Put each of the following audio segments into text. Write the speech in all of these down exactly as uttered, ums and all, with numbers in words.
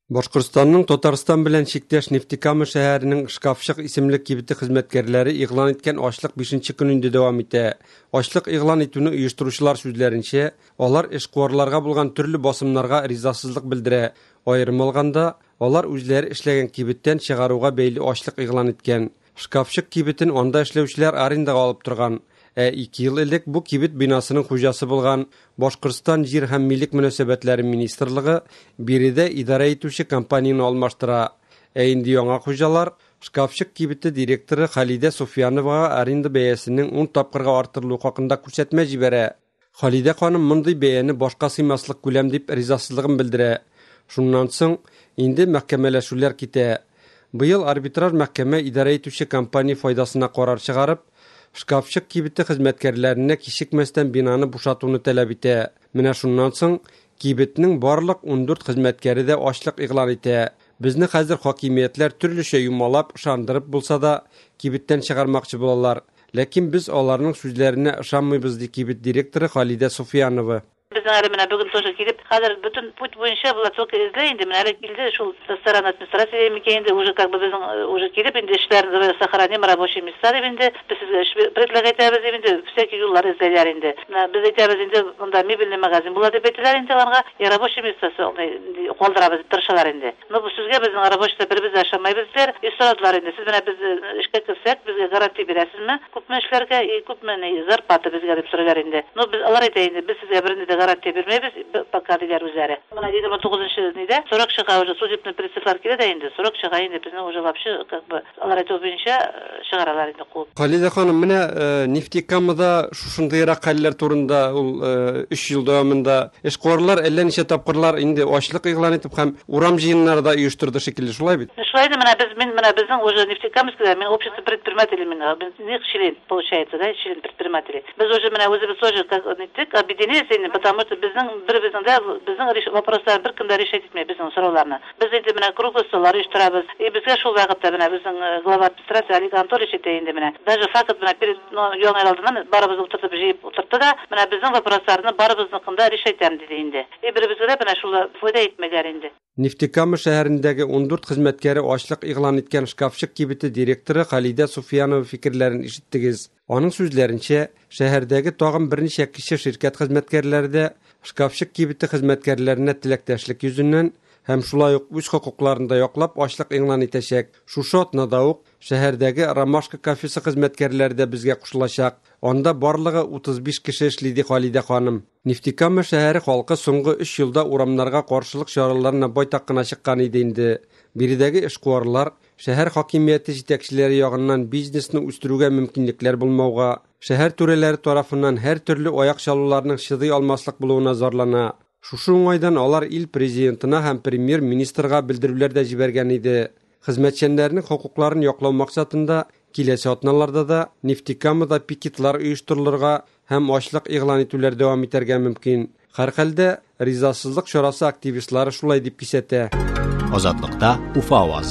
Башкортстанның Татарстан белән чиктәш Нефтекама шәһәренең Шкафчык исемле кибете хезмәткәрләре игълан иткән ачлык бишенче көнендә дәвам итә. Ачлык игълан итүне оештыручылар сүзләренчә, алар эшкуарларга булган төрле басымнарга ризасызлык белдерә. Аерым алганда, алар үзләре эшләгән кибеттән чыгаруга бәйле ачлык игълан иткән. Шкафчык кибетен анда эшләүчеләр арендага алып торган. Ә ике ел элек бу кибет бинасының хуҗасы булган Башкортстан җир һәм милек мөнәсәбәтләре министрлыгы биредә идарә итүче компанияны алмаштыра. Ә инде яңа хуҗалар Шкафчык кибете директоры Халидә Суфияновага аренда бәясенең ун тапкырга артырылу хакында күрсәтмә җибәрә. Халидә ханым мондый бәяне башка сыймаслык күләм дип ризасызлыгын белдерә. Шуннан соң инде мәхкәмәләшүләр китә. Быел арбитраж мәхкәмә идарә итүче компания файдасына карар чыгарып, Шкафчык кибете хезмәткәрләренә кичекмәстән бинаны бушатуны таләп итә. Менә шуннан соң кибетнең барлык ун дүрт хезмәткәре дә ачлык игълан итә. Безне хәзер хакимиятләр төрлечә юмалап, ышандырып булса да кибеттән чыгармакчы булалар. Ләкин без аларның сүзләренә ышанмыйбыз, ди кибет директоры Халидә Суфиянова. Bizden ara mena bugün тоже gidip hazır bütün put boyunca bu çok izleyindi. Mena ara geldi şu restoran administrasiya mekende уже как бы bizim уже gidip indi işlerini сохраним рабочие места indi. Biz предлагаем indi всякие yollar izleyler indi. Biz aytабыз indi bunda мебельный магазин була дип әйтәләр инде аларга. Я рабочий местасы калдырабыз тырышалар инде. Но бу сүзгә безнең рабочийда бер-без ашамайбыздар. И сорадылар инде. Сез менә biz эшкә керсәк, безгә гарантия бирәсезме? Күпме эшләргә и күпме зарплата безгә дип сорыйлар инде. Но biz алар әйтә инде, biz сезгә бернидә гарантия бирмәйбез, пока диләр үзләре. Менә егерме тугызынчы нидә сорок чыга уже судебный приставлар килә дә инде. сорок чыга инде безнең уже вообще как бы алар әйтү буенча чыгаралар инде куып. Халидә ханым, менә Нефтекамада шушындыйрак хәлләр турында ул өч ел дәвамында эшкуарлар әллә ничә тапкырлар инде ачлык игълан итеп һәм урам җыеннарында оештырды шикелле, шулай бит? Шулай да менә без мен менә безнең уже Нефтекамскида мен общество предпринимателей мен без член получается, да, член предпринимателей. Без уже менә үзебез тоже как иттек, объединились, потому что безнең бер-безнең дә безнең вопрослар бер кемдә решать итмәй безнең сорауларны. Без инде менә круглый столлар оештырабыз. И безгә шул вакытта менә безнең глава администрации Олег Анатольевич әйтә инде менә. Даже факт менә перед яңа алдыннан барыбыз утыртып җыеп утыртты да, менә безнең вопросларны барыбызның решать итәм диде инде. И бер-безгә дә менә шул файда итмәгәр инде. Нефтекама шәһәрендәге ун дүрт хезмәткәре ачлык игълан иткән Шкафчык кибете директоры Халидә Суфиянова фикерләрен ишеттегез. Аның сүзләренчә, шәһәрдәге тагын берничә кеше ширкәт хезмәткәрләре дә Шкафчык кибете хезмәткәрләренә теләктәшлек йөзеннән һәм шулай ук үз хокукларын да яклап ачлык игълан итәчәк. Шушы атнада ук шәһәрдәге Ромашка кафесы хезмәткәрләре дә безгә кушылачак. Анда барлыгы утыз биш кеше эшли, ди Халидә ханым. Нефтекама шәһәре халкы соңгы өч елда урамнарга каршылык чараларына байтак кына чыккан иде инде. Биредәге эшкуарлар шәһәр хакимияте җитәкчеләре ягыннан бизнесны үстерүгә мөмкинлекләр булмауга, шәһәр түрәләре тарафыннан һәр төрле аяк чалуларның шыдый алмаслык булуына зарлана. Шушы уңайдан алар ил президентына һәм премьер-министрга белдерүләр дә җибәргән иде. Хезмәтчәннәрнең хокукларын яклау максатында киләсе атналарда да Нефтекамада пикетлар оештырылырга һәм ачлык игълан итүләр дәвам итәргә мөмкин. Һәрхәлдә ризасызлык чарасы активистлары шулай дип кисәтә. Азатлыкта Уфа авазы.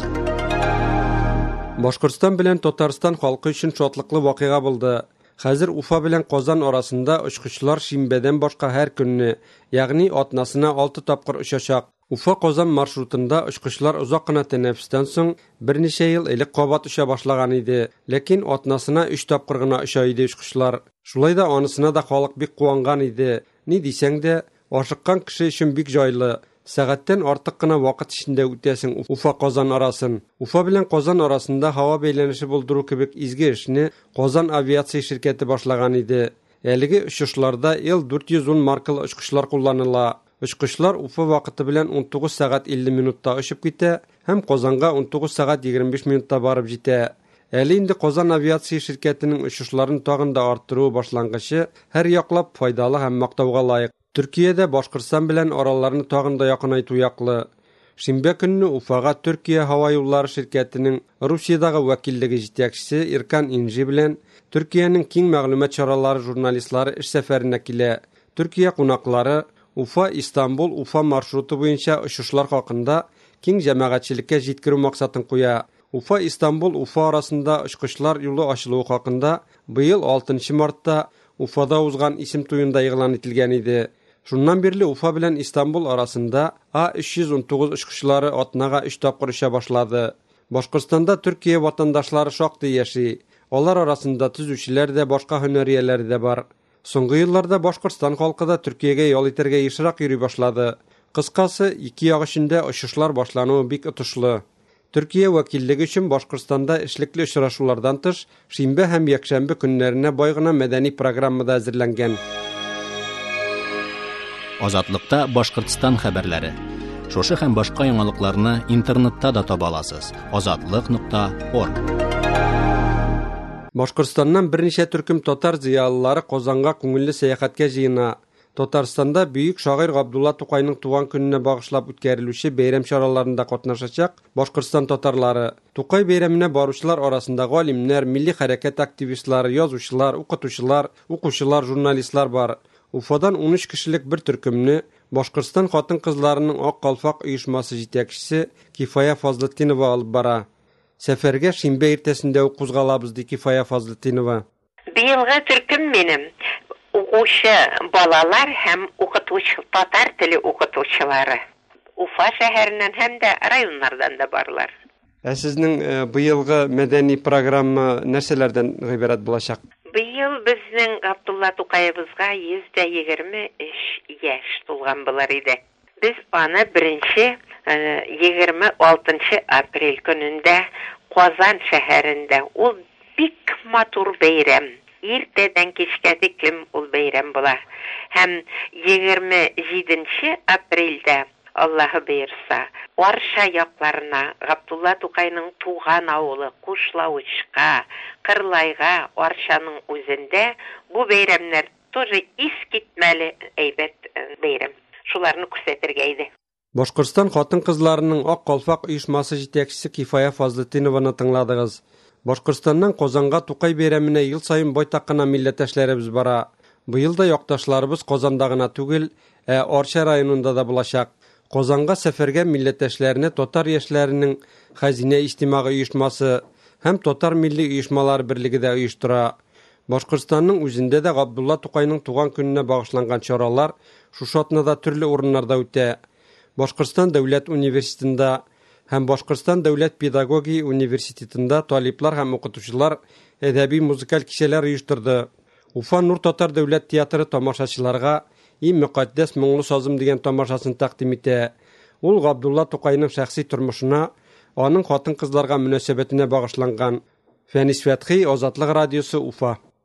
Башкортстан белән Татарстан халкы өчен шатлыклы вакыйга булды. Хәзер Уфа белән Казан арасында очкычлар шимбәдән башка һәр көнне, ягъни атнасына алты тапкыр очачак. Уфа-Казан маршрутында очкычлар озак кына тәнәфестән соң берничә ел элек кабат оча башлаган иде, ләкин атнасына өч тапкыр гына оча иде очкычлар. Шулай да анысына да халык бик куанган иде. Ни дисәң дә, ашыккан кеше өчен бик җайлы. Сәгатьтән артык кына вакыт эчендә үтәсең Уфа-Казан арасын. Уфа белән Казан арасында һава бәйләнеше булдыру кебек изге эшне Казан авиация ширкәте башлаган иде. Әлеге очышларда эл дүрт йөз ун маркалы очкычлар кулланыла. Очкычлар Уфа вакыты белән ун тугыз сәгать илле минутта очып китә һәм Казанга ун тугыз сәгать егерме биш минутта барып җитә. Әле инде Казан авиация ширкәтенең очышларын тагын да арттыру башлангычы һәр яклап файдалы һәм мактауга лаек. Төркиядә Башкортстан белән араларны тагын да якынайту яклы. Шимбә көнне Уфага Төркия һава юллары ширкәтенең Русиядагы вәкиллеге җитәкчесе Иркан Инжи белән Төркиянең киң мәгълүмат чаралары журналистлары эш сәфәренә килә. Төркия кунаклары Уфа-Истанбул Уфа маршруты буенча очышлар хакында киң җәмәгатьчелеккә җиткерү максатын куя. Уфа-Истанбул Уфа арасында очкычлар юлы ачылуы хакында быел алтынчы мартта Уфада узган исем туенда игълан ителгән иде. Шуннан бирле Уфа белән Истанбул арасында А üç yüz on dokuz очкычлары атнага өч тапкыр оча башлады. Башкортстанда Төркия ватандашлары шактый яши. Алар арасында төзүчеләр дә, башка һөнәрияләр дә бар. Соңгы елларда Башкортстан халкы да Төркиягә ял итәргә ешрак йөри башлады. Кыскасы, ике як эчендә очышлар башлануы бик отышлы. Төркия вәкиллеге өчен Башкортстанда эшлекле очрашулардан тыш, шимбә һәм якшәмбе көннәренә бай гына мәдәни программада әзерләнгән. Азатлыкта Башкортстан хәбәрләре. Шушы һәм башка яңалыкларны интернетта да таба аласыз. азатлык нокта орг. Башкортстаннан берничә төркем татар зыялылары Казанга күңелле сәяхәткә җыена. Татарстанда бөек шагыйрь Габдулла Тукайның туган көненә багышлап үткәрелүче бәйрәм чараларында катнашачак Башкортстан татарлары. Тукай бәйрәменә баручылар арасында галимнәр, милли хәрәкәт активистлары, язучылар, укытучылар, укучылар, журналистлар бар. Уфадан он üç кешелек бер төркемне Башкортстан хатын-кызларының Ак калфак оешмасы җитәкчесе Кифая Фазлетдинова алып бара. Сәфәргә шимбә иртәсендә үк кузгалабыз ди Кифая Фазлетдинова. Быелгы төркем минем укучы балалар һәм укытучы татар теле укытучылары. Уфа шәһәреннән һәм дә районнардан да барлар. Ә сезнең быелгы мәдәни программа нәрсәләрдән гыйбарәт булачак? Быел безнең Габдулла Тукаебызга йөз егерме өч яшь тулган булар иде. Без аны беренче егерме алтынчы апрель көнендә Казан шәһәрендә, ул бик матур бәйрәм. Иртәдән кичкә тиклем ул бәйрәм була. Һәм егерме җиденче апрельдә Аллаһы бuyurса, Арша якларына Габдулла Тукайның туган авылы Кушлавычка, Кырлайга, Аршаның үзендә бу бәйрәмнәр тоже искитмәле әйбәт бәйрәм. Шуларны күрсәтергә иде. Башкортстан хатын-кызларының Ак калфак оешмасы җитәкчесе Кифая Фазлетдинованы тыңладыгыз. Башкортстаннан Казанга Тукай бәйрәменә ел сайын байтак кына милләттәшләребез бара. Быел да якташларыбыз Казанда гына түгел, ә Арча районында да булачак. Казанга сәфәргә милләттәшләрне татар яшьләренең Хәзинә иҗтимагый оешмасы һәм татар милли оешмалар берлеге дә оештыра. Башкортстанның үзендә дә Габдулла Тукайның туган көненә багышланган чаралар шушы атнада төрле урыннарда үтә. Башкортстан дәүләт университетында һәм Башкортстан дәүләт педагогия университетында талиплар һәм укытучылар әдәби музыкаль кичәләр оештырды. Уфа Нур татар дәүләт театры тамашачыларга «И мөкатдәс моңлы сазым» дигән тамашасын тәкъдим итә. Ул Габдулла Тукайның шәхси тормышына, аның хатын-кызларга мөнәсәбәтенә багышланган. Фәнис Фәтхи, Азатлык радиосы, Уфа.